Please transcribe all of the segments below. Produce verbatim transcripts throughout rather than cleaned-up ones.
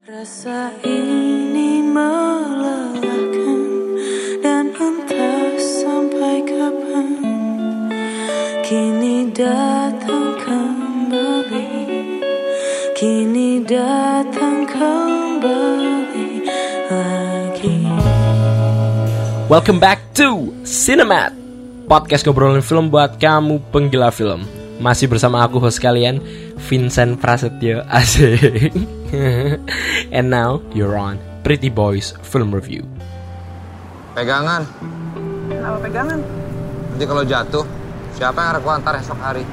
Rasa ini melelahkan dan entah sampai kapan kini datang kembali, kini datang kembali lagi. Welcome back to Cinemat, podcast ngobrolin film buat kamu penggila film. Masih bersama aku host kalian, Vincent Prasetyo, asik. And now you're on Pretty Boys Film Review. Pegangan. Kenapa pegangan? Nanti kalau jatuh, siapa yang harus antar esok hari?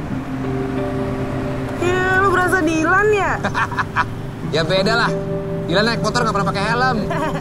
Ya, lu berasa Dilan ya? Ya beda lah. Dilan naik motor gak pernah pakai helm.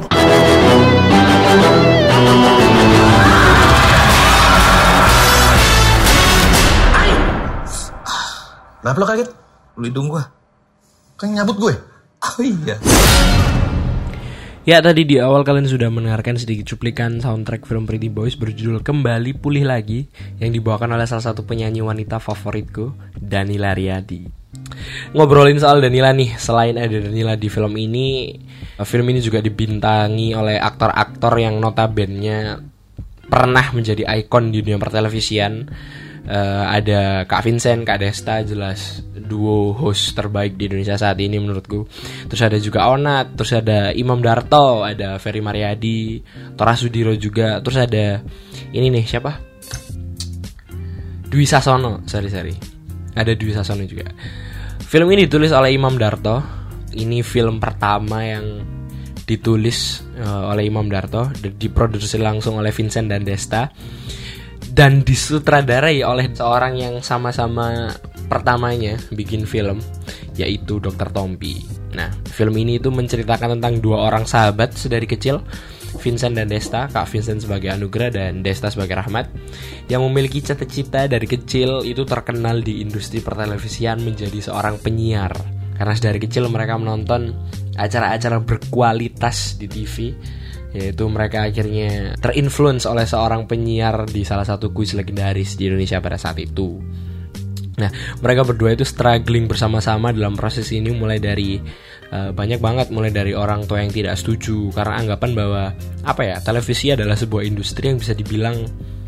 Kenapa lo kaget? Lu hidung gue kan nyabut gue. Oh iya. Ya, tadi di awal kalian sudah mendengarkan sedikit cuplikan soundtrack film Pretty Boys berjudul Kembali Pulih Lagi, yang dibawakan oleh salah satu penyanyi wanita favoritku, Danila Riyadi. Ngobrolin soal Danila nih, selain ada Danila di film ini, film ini juga dibintangi oleh aktor-aktor yang notabene pernah menjadi ikon di dunia pertelevisian. Uh, ada Kak Vincent, Kak Desta, jelas duo host terbaik di Indonesia saat ini menurutku. Terus ada juga Onat, terus ada Imam Darto, ada Ferry Mariadi, Tora Sudiro juga. Terus ada ini nih, siapa? Dwi Sasono, sorry sorry. Ada Dwi Sasono juga. Film ini ditulis oleh Imam Darto. Ini film pertama yang ditulis uh, oleh Imam Darto, diproduksi langsung oleh Vincent dan Desta, dan disutradarai oleh seorang yang sama-sama pertamanya bikin film, yaitu dokter Tompi. Nah, film ini itu menceritakan tentang dua orang sahabat sedari kecil, Vincent dan Desta, Kak Vincent sebagai Anugrah dan Desta sebagai Rahmat, yang memiliki cita-cita dari kecil itu terkenal di industri pertelevisian menjadi seorang penyiar. Karena sedari kecil mereka menonton acara-acara berkualitas di T V, yaitu mereka akhirnya terinfluence oleh seorang penyiar di salah satu kuis legendaris di Indonesia pada saat itu. Nah, mereka berdua itu struggling bersama-sama dalam proses ini, mulai dari uh, banyak banget, mulai dari orang tua yang tidak setuju karena anggapan bahwa apa ya, televisi adalah sebuah industri yang bisa dibilang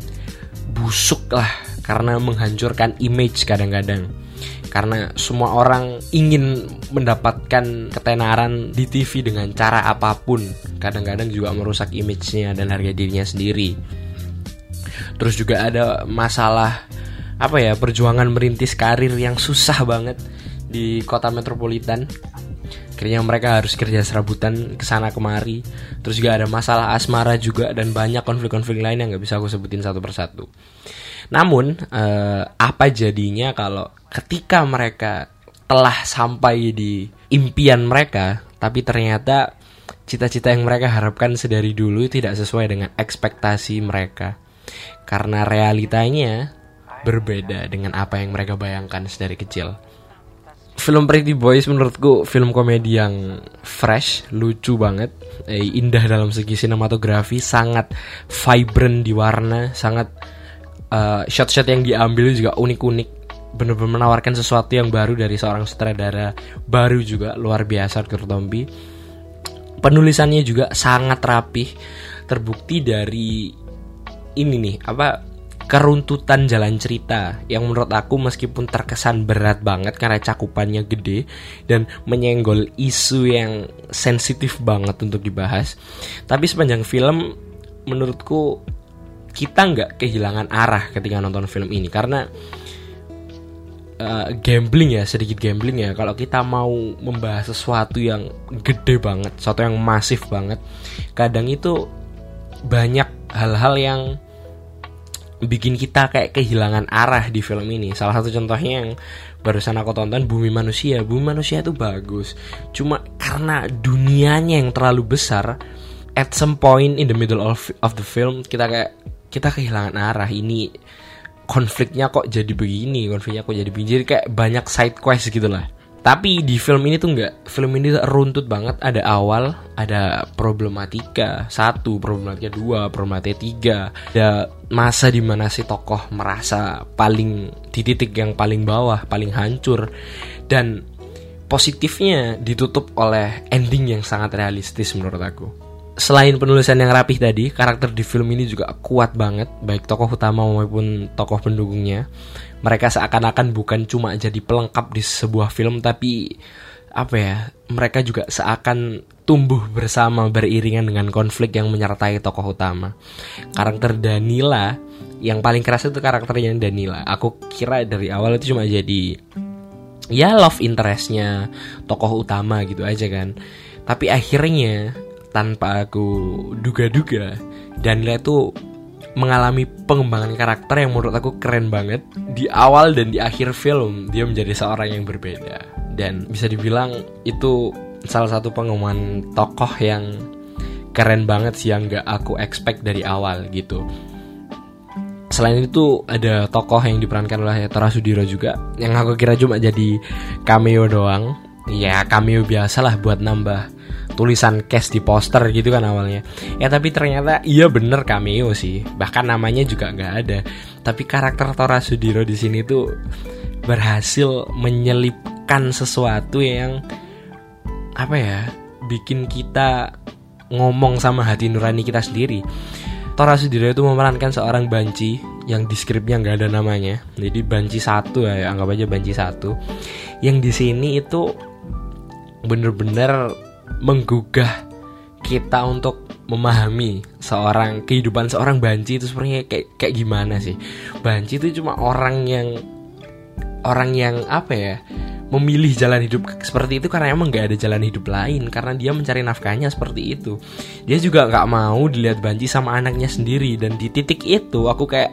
busuk lah, karena menghancurkan image kadang-kadang. Karena semua orang ingin mendapatkan ketenaran di T V dengan cara apapun, kadang-kadang juga merusak image-nya dan harga dirinya sendiri. Terus juga ada masalah apa ya, perjuangan merintis karir yang susah banget di kota metropolitan. Akhirnya mereka harus kerja serabutan kesana kemari. Terus juga ada masalah asmara juga, dan banyak konflik-konflik lain yang gak bisa aku sebutin satu persatu. Namun eh, apa jadinya kalau ketika mereka telah sampai di impian mereka, tapi ternyata cita-cita yang mereka harapkan sedari dulu tidak sesuai dengan ekspektasi mereka, karena realitanya berbeda dengan apa yang mereka bayangkan sedari kecil. Film Pretty Boys menurutku film komedi yang fresh, lucu banget, eh, indah dalam segi sinematografi, sangat vibrant di warna, sangat uh, shot-shot yang diambil juga unik-unik, benar-benar menawarkan sesuatu yang baru dari seorang sutradara baru juga, luar biasa dokter Tompi. Penulisannya juga sangat rapih, terbukti dari ini nih, apa, keruntutan jalan cerita yang menurut aku meskipun terkesan berat banget karena cakupannya gede dan menyenggol isu yang sensitif banget untuk dibahas, tapi sepanjang film menurutku kita nggak kehilangan arah ketika nonton film ini. Karena uh, gambling ya, sedikit gambling ya, kalau kita mau membahas sesuatu yang gede banget, sesuatu yang masif banget, kadang itu banyak hal-hal yang bikin kita kayak kehilangan arah di film ini. Salah satu contohnya yang barusan aku tonton, Bumi Manusia. Bumi Manusia itu bagus, cuma karena dunianya yang terlalu besar, at some point in the middle of of the film kita kayak kita kehilangan arah. Ini konfliknya kok jadi begini, konfliknya kok jadi begini, jadi kayak banyak side quest gitu lah. Tapi di film ini tuh enggak, film ini runtut banget. Ada awal, ada problematika satu, problematika dua, problematika tiga, ada masa dimana si tokoh merasa paling di titik yang paling bawah, paling hancur, dan positifnya ditutup oleh ending yang sangat realistis menurut aku. Selain penulisan yang rapih tadi, karakter di film ini juga kuat banget, baik tokoh utama maupun tokoh pendukungnya. Mereka seakan-akan bukan cuma jadi pelengkap di sebuah film, tapi apa ya, mereka juga seakan tumbuh bersama beriringan dengan konflik yang menyertai tokoh utama. Karakter Danila, yang paling keras itu karakternya Danila. Aku kira dari awal itu cuma jadi ya love interestnya tokoh utama gitu aja kan. Tapi akhirnya tanpa aku duga-duga, Danila itu mengalami pengembangan karakter yang menurut aku keren banget. Di awal dan di akhir film dia menjadi seorang yang berbeda. Dan bisa dibilang itu salah satu pengembangan tokoh yang keren banget sih, yang gak aku expect dari awal gitu. Selain itu ada tokoh yang diperankan oleh Tora Sudiro juga, yang aku kira cuma jadi cameo doang. Ya cameo biasalah buat nambah tulisan cast di poster gitu kan awalnya. Ya tapi ternyata iya bener cameo sih. Bahkan namanya juga nggak ada. Tapi karakter Tora Sudiro di sini tuh berhasil menyelipkan sesuatu yang apa ya, bikin kita ngomong sama hati nurani kita sendiri. Tora Sudiro itu memerankan seorang banci yang di skripnya nggak ada namanya. Jadi banci satu ya, anggap aja banci satu. Yang di sini itu bener-bener menggugah kita untuk memahami seorang kehidupan seorang banci itu sebenarnya kayak kayak gimana sih. Banci itu cuma orang yang orang yang apa ya, memilih jalan hidup seperti itu karena emang gak ada jalan hidup lain, karena dia mencari nafkahnya seperti itu. Dia juga gak mau dilihat banci sama anaknya sendiri. Dan di titik itu aku kayak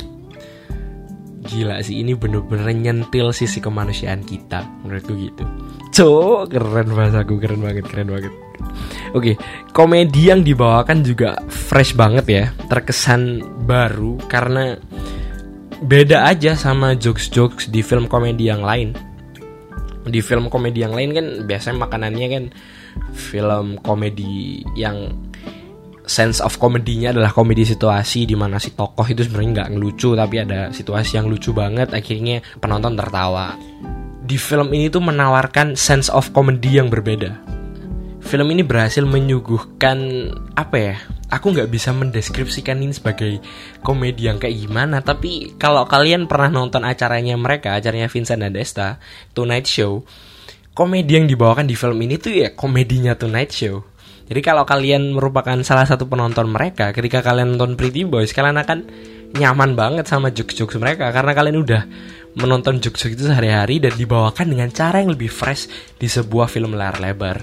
gila sih, ini bener-bener nyentil sisi kemanusiaan kita menurutku gitu. Cok, keren bahasaku, keren banget, keren banget. Oke, komedi yang dibawakan juga fresh banget ya, terkesan baru karena beda aja sama jokes-jokes di film komedi yang lain. Di film komedi yang lain kan biasanya makanannya kan film komedi yang sense of komedinya adalah komedi situasi, di mana si tokoh itu sebenarnya nggak ngelucu tapi ada situasi yang lucu banget, akhirnya penonton tertawa. Di film ini tuh menawarkan sense of comedy yang berbeda. Film ini berhasil menyuguhkan apa ya, aku nggak bisa mendeskripsikan ini sebagai komedi yang kayak gimana. Tapi kalau kalian pernah nonton acaranya mereka, acaranya Vincent dan Desta, Tonight Show, komedi yang dibawakan di film ini tuh ya komedinya Tonight Show. Jadi kalau kalian merupakan salah satu penonton mereka, ketika kalian nonton Pretty Boys, kalian akan nyaman banget sama jokes-jokes mereka karena kalian udah menonton jokes-jokes itu sehari-hari dan dibawakan dengan cara yang lebih fresh di sebuah film layar lebar.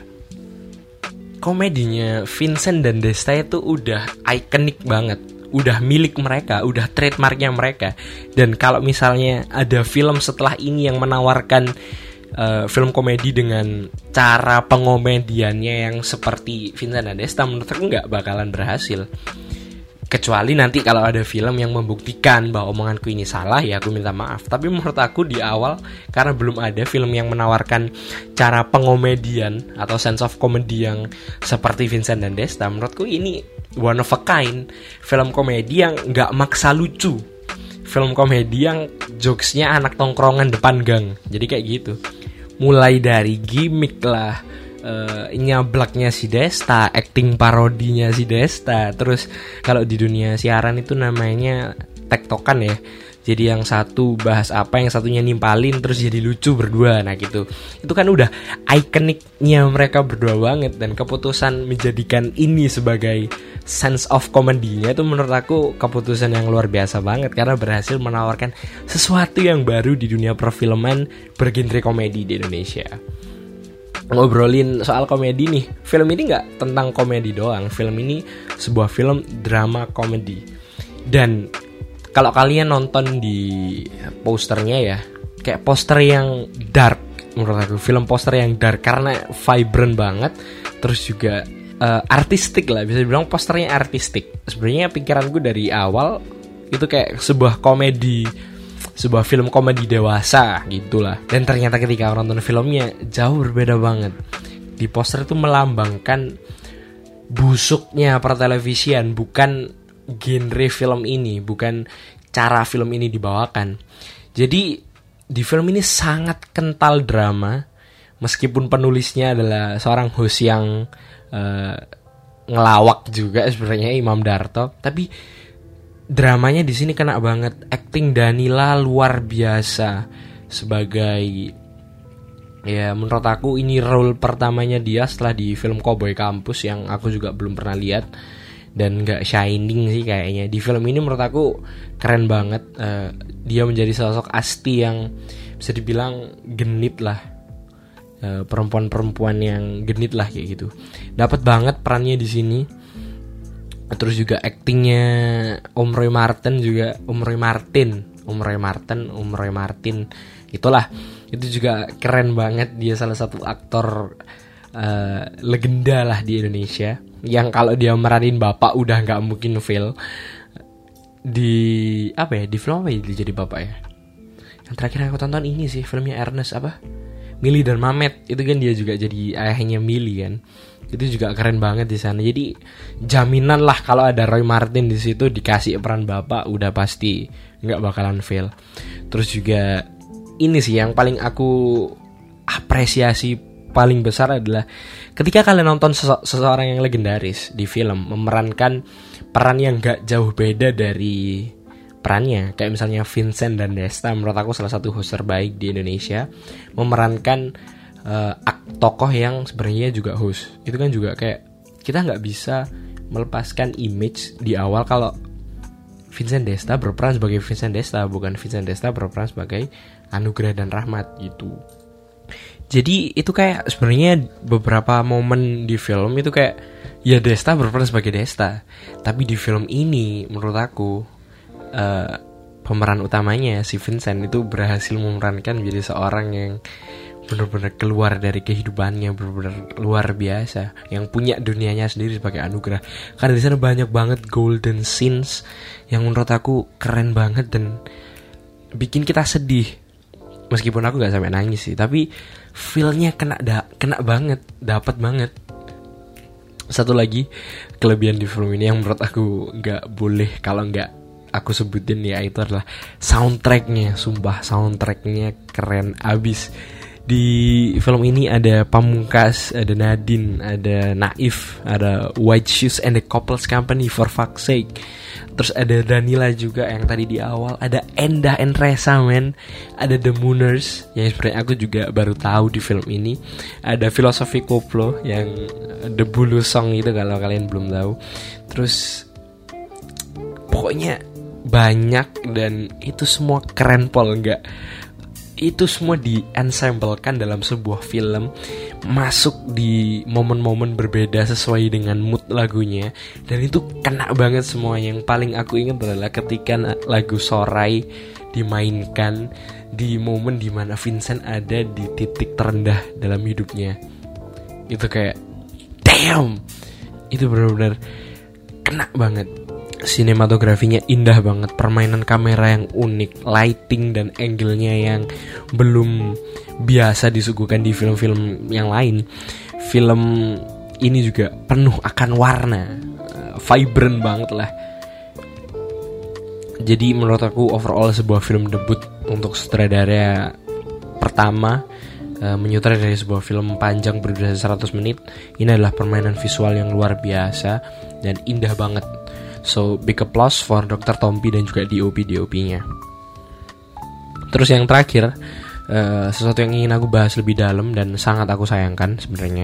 Komedinya Vincent dan Desta itu udah ikonik banget, udah milik mereka, udah trademarknya mereka. Dan kalau misalnya ada film setelah ini yang menawarkan uh, film komedi dengan cara pengomediannya yang seperti Vincent dan Desta, menurut aku nggak bakalan berhasil. Kecuali nanti kalau ada film yang membuktikan bahwa omonganku ini salah, ya aku minta maaf. Tapi menurut aku di awal, karena belum ada film yang menawarkan cara pengomedian atau sense of comedy yang seperti Vincent dan Desta, menurutku ini one of a kind. Film komedi yang gak maksa lucu, film komedi yang jokesnya anak tongkrongan depan gang. Jadi kayak gitu. Mulai dari gimmick lah, Uh, nyablaknya si Desta, acting parodinya si Desta. Terus kalau di dunia siaran itu namanya tektokan ya. Jadi yang satu bahas apa, yang satunya nimpalin terus jadi lucu berdua. Nah gitu. Itu kan udah ikoniknya mereka berdua banget. Dan keputusan menjadikan ini sebagai sense of comedy-nya itu menurut aku keputusan yang luar biasa banget, karena berhasil menawarkan sesuatu yang baru di dunia perfilman bergenre komedi di Indonesia. Ngobrolin soal komedi nih, film ini gak tentang komedi doang. Film ini sebuah film drama komedi. Dan kalau kalian nonton di posternya ya, kayak poster yang dark menurut aku. Film poster yang dark karena vibrant banget. Terus juga uh, artistik lah, bisa dibilang posternya artistik. Sebenarnya pikiranku dari awal itu kayak sebuah komedi, sebuah film komedi dewasa gitulah. Dan ternyata ketika nonton filmnya jauh berbeda banget. Di poster itu melambangkan busuknya pertelevisian, bukan genre film ini, bukan cara film ini dibawakan. Jadi di film ini sangat kental drama, meskipun penulisnya adalah seorang host yang uh, ngelawak juga sebenarnya Imam Darto, tapi dramanya di sini kena banget. Acting Danila luar biasa sebagai, ya menurut aku ini role pertamanya dia setelah di film Cowboy Campus yang aku juga belum pernah lihat dan gak shining sih kayaknya. Di film ini menurut aku keren banget. uh, Dia menjadi sosok Asti yang bisa dibilang genit lah, uh, perempuan-perempuan yang genit lah kayak gitu. Dapat banget perannya di sini. Terus juga aktingnya Om Roy Martin juga, Om Roy Martin, Om Roy Martin, Om Roy Martin, itulah, itu juga keren banget. Dia salah satu aktor uh, legenda lah di Indonesia, yang kalau dia meranin bapak udah nggak mungkin fail. Di apa ya? Di film apa ya dia jadi bapak ya? Yang terakhir aku tonton ini sih filmnya Ernest apa? Millie dan Mamet. Itu kan dia juga jadi ayahnya Millie kan. Itu juga keren banget di sana. Jadi jaminan lah kalau ada Roy Martin di situ dikasih peran bapak udah pasti nggak bakalan fail. Terus juga ini sih yang paling aku apresiasi paling besar adalah ketika kalian nonton sese- seseorang yang legendaris di film memerankan peran yang nggak jauh beda dari perannya, kayak misalnya Vincent dan Desta, menurut aku salah satu host terbaik di Indonesia, memerankan uh, ak- tokoh yang sebenarnya juga host. Itu kan juga kayak kita nggak bisa melepaskan image di awal kalau Vincent Desta berperan sebagai Vincent Desta, bukan Vincent Desta berperan sebagai Anugrah dan Rahmat gitu. Jadi itu kayak sebenarnya beberapa momen di film itu kayak ya Desta berperan sebagai Desta, tapi di film ini menurut aku uh, pemeran utamanya si Vincent itu berhasil memerankan menjadi seorang yang benar-benar keluar dari kehidupannya, benar-benar luar biasa, yang punya dunianya sendiri sebagai Anugrah. Karena di sana banyak banget golden scenes yang menurut aku keren banget dan bikin kita sedih. Meskipun aku gak sampai nangis sih, tapi feel-nya kena da- kena banget, dapat banget. Satu lagi kelebihan di film ini yang menurut aku gak boleh kalau gak aku sebutin, ya itu adalah soundtracknya. Sumpah soundtracknya keren abis. Di film ini ada Pamungkas, ada Nadine, ada Naif, ada White Shoes and the Couples Company, For Fuck's Sake. Terus ada Danila juga yang tadi di awal, ada Endah and Resa men, ada The Mooners yang sebenarnya aku juga baru tahu di film ini, ada Filosofi Koplo yang The Bulu Song itu kalau kalian belum tahu. Terus pokoknya banyak dan itu semua keren pol, enggak? Itu semua di-ensemblekan dalam sebuah film, masuk di momen-momen berbeda sesuai dengan mood lagunya, dan itu kena banget semua. Yang paling aku ingat adalah ketika lagu Sorai dimainkan di momen dimana Vincent ada di titik terendah dalam hidupnya. Itu kayak damn, itu benar-benar kena banget. Sinematografinya indah banget, permainan kamera yang unik, lighting dan angle-nya yang belum biasa disuguhkan di film-film yang lain. Film ini juga penuh akan warna, vibrant banget lah. Jadi menurut aku overall sebuah film debut untuk sutradara pertama, uh, menyutradarai sebuah film panjang berdurasi seratus menit. Ini adalah permainan visual yang luar biasa dan indah banget. So big applause for dokter Tompi dan juga D O P-D O P-nya. Terus yang terakhir, uh, sesuatu yang ingin aku bahas lebih dalam dan sangat aku sayangkan sebenarnya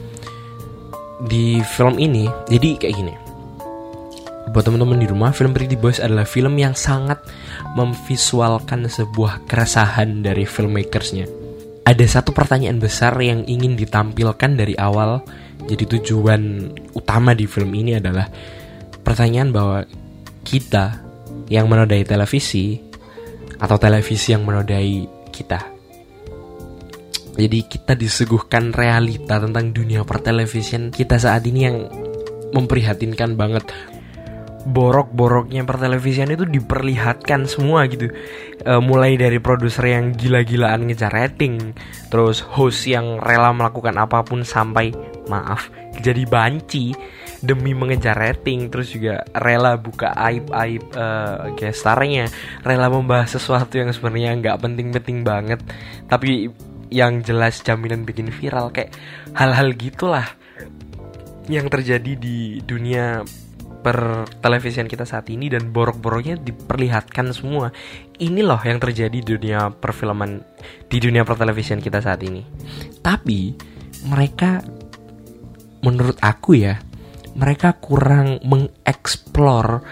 di film ini. Jadi kayak gini, buat teman-teman di rumah, film Pretty Boys adalah film yang sangat memvisualkan sebuah keresahan dari filmmakersnya. Ada satu pertanyaan besar yang ingin ditampilkan dari awal. Jadi tujuan utama di film ini adalah pertanyaan bahwa kita yang menodai televisi atau televisi yang menodai kita. Jadi kita disuguhkan realita tentang dunia pertelevisian kita saat ini yang memprihatinkan banget. Borok-boroknya pertelevisian itu diperlihatkan semua gitu. E, mulai dari produser yang gila-gilaan ngejar rating, terus host yang rela melakukan apapun sampai maaf jadi banci demi mengejar rating, terus juga rela buka aib-aib uh, guest starnya, rela membahas sesuatu yang sebenarnya nggak penting-penting banget, tapi yang jelas jaminan bikin viral. Kayak hal-hal gitulah yang terjadi di dunia per televisian kita saat ini, dan borok-boroknya diperlihatkan semua. Ini loh yang terjadi di dunia perfilman, di dunia pertelevisian kita saat ini. Tapi mereka, menurut aku ya, mereka kurang mengeksplor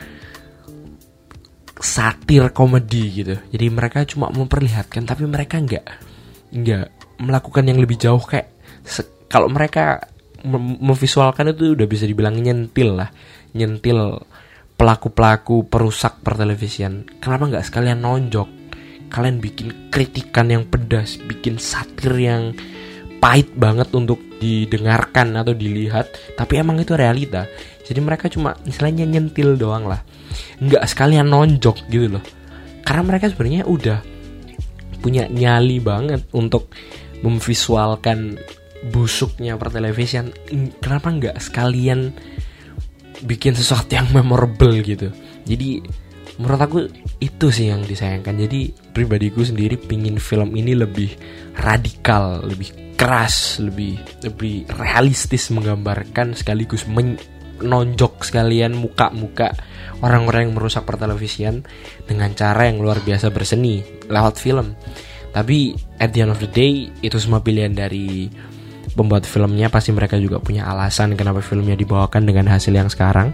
satir komedi gitu. Jadi mereka cuma memperlihatkan, tapi mereka nggak nggak melakukan yang lebih jauh. Kayak se- kalau mereka mem- memvisualkan itu udah bisa dibilang nyentil lah, nyentil pelaku-pelaku perusak pertelevisian. Kenapa nggak sekalian nonjok? Kalian bikin kritikan yang pedas, bikin satir yang pahit banget untuk didengarkan atau dilihat, tapi emang itu realita. Jadi mereka cuma misalnya nyentil doang lah, nggak sekalian nonjok gitu loh. Karena mereka sebenarnya udah punya nyali banget untuk memvisualkan busuknya pertelevisian. Kenapa nggak sekalian bikin sesuatu yang memorable gitu? Jadi menurut aku itu sih yang disayangkan. Jadi pribadiku sendiri pingin film ini lebih radikal, lebih keras, lebih lebih realistis menggambarkan sekaligus menonjok sekalian muka-muka orang-orang yang merusak pertelevisian dengan cara yang luar biasa berseni lewat film. Tapi at the end of the day itu semua pilihan dari pembuat filmnya. Pasti mereka juga punya alasan kenapa filmnya dibawakan dengan hasil yang sekarang.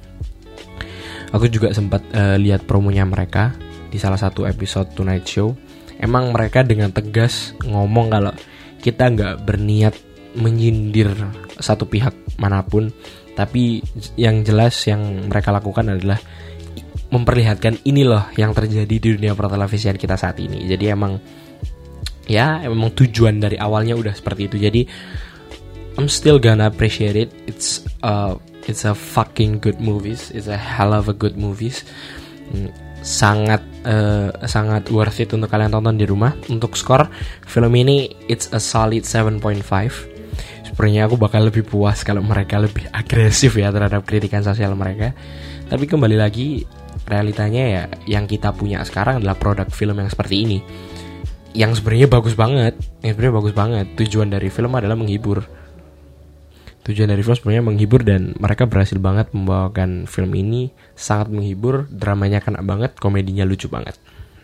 Aku juga sempat uh, lihat promonya mereka di salah satu episode Tonight Show. Emang mereka dengan tegas ngomong kalau kita nggak berniat menyindir satu pihak manapun, tapi yang jelas yang mereka lakukan adalah memperlihatkan ini loh yang terjadi di dunia pertelevisian kita saat ini. Jadi emang ya emang tujuan dari awalnya udah seperti itu. Jadi I'm still gonna appreciate it. It's uh it's a fucking good movies. It's a hell of a good movies. Sangat uh, sangat worth it untuk kalian tonton di rumah. Untuk skor film ini it's a solid seven point five. Sebenarnya aku bakal lebih puas kalau mereka lebih agresif ya terhadap kritikan sosial mereka. Tapi kembali lagi, realitanya ya yang kita punya sekarang adalah produk film yang seperti ini, yang sebenarnya bagus banget, yang sebenarnya bagus banget. Tujuan dari film adalah menghibur. Tujuan dari film sebenarnya menghibur, dan mereka berhasil banget membawakan film ini sangat menghibur. Dramanya kena banget, komedinya lucu banget.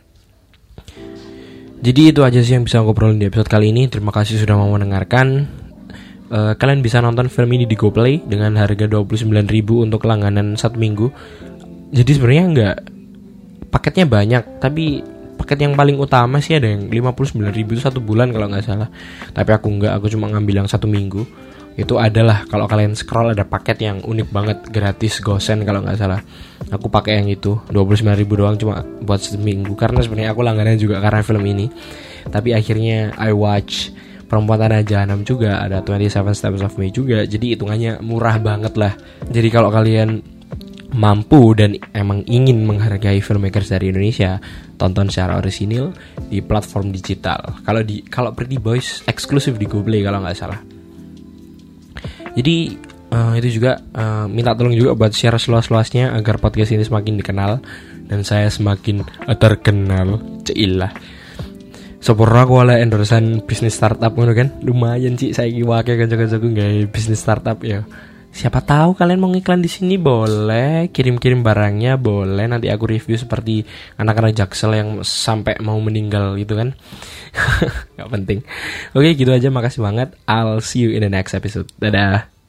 Jadi itu aja sih yang bisa aku obrolin di episode kali ini. Terima kasih sudah mau mendengarkan. Uh, kalian bisa nonton film ini di GoPlay dengan harga dua puluh sembilan ribu untuk langganan satu minggu. Jadi sebenarnya enggak, paketnya banyak, tapi paket yang paling utama sih ada yang lima puluh sembilan ribu itu satu bulan kalau nggak salah. Tapi aku enggak, aku cuma ngambil yang satu minggu. Itu adalah kalau kalian scroll ada paket yang unik banget, gratis gosen kalau nggak salah. Aku pakai yang itu dua puluh sembilan ribu doang cuma buat seminggu, karena sebenarnya aku langganan juga karena film ini. Tapi akhirnya I watch Perempuan Tanah Jahanam juga, ada twenty-seven Steps of May juga. Jadi hitungannya murah banget lah. Jadi kalau kalian mampu dan emang ingin menghargai filmmakers dari Indonesia, tonton secara orisinil di platform digital. Kalau di kalau Pretty Boys eksklusif di GoPlay kalau nggak salah. Jadi uh, itu juga uh, minta tolong juga buat share seluas-luasnya agar podcast ini semakin dikenal dan saya semakin terkenal. Cailah. Sepurna aku oleh endorsean bisnis startup ngono kan. Lumayan sih saiki wae kanca-kancaku gawe bisnis startup ya. Siapa tahu kalian mau ngiklan di sini, boleh kirim-kirim barangnya, boleh nanti aku review seperti anak-anak Jaksel yang sampai mau meninggal gitu kan. Gak penting. Oke, gitu aja, makasih banget. I'll see you in the next episode. Dadah.